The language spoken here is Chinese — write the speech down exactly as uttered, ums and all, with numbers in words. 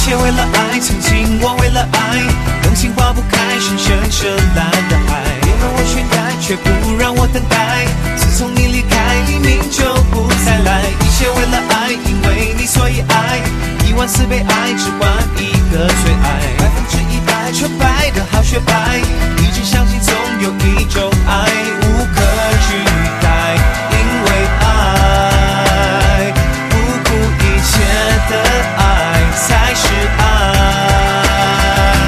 切为了爱，曾经我为了爱，动情化不开，深深深蓝的海。你让我宣改，却不让我等待。自从你离开，黎明就不再来。一切为了爱，因为你所以爱，一万次被爱，只换一个最爱。